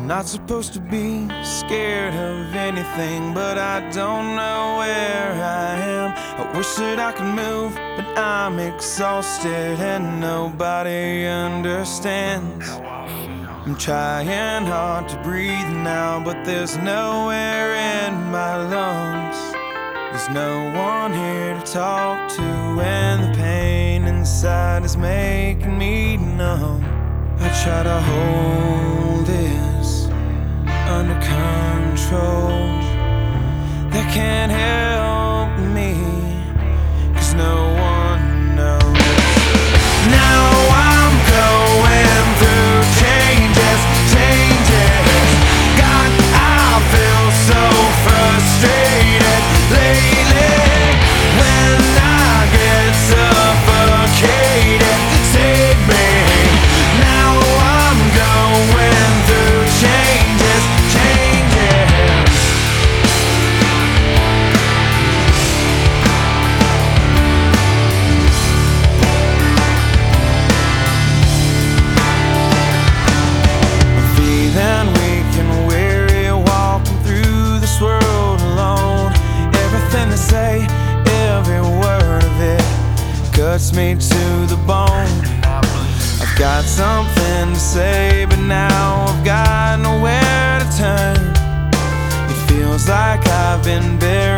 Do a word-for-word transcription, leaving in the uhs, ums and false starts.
Not supposed to be scared of anything, but I don't know where I am. I wish that I could move, but I'm exhausted and nobody understands. I'm trying hard to breathe now, but there's no air in my lungs. There's no one here to talk to, and the pain inside is making me numb. I try to hold this under control. That can't help me, 'cause no one knows. Now I'm going through changes, changes. God, I feel so frustrated lately. When I get suffocated, save me. Now I'm going through changes, changes. I'm feeling weak and weary, walking through this world alone. Everything they say, every word of it cuts me to the bone. I've got something to say, but now I've got nowhere to turn. It feels like I've been buried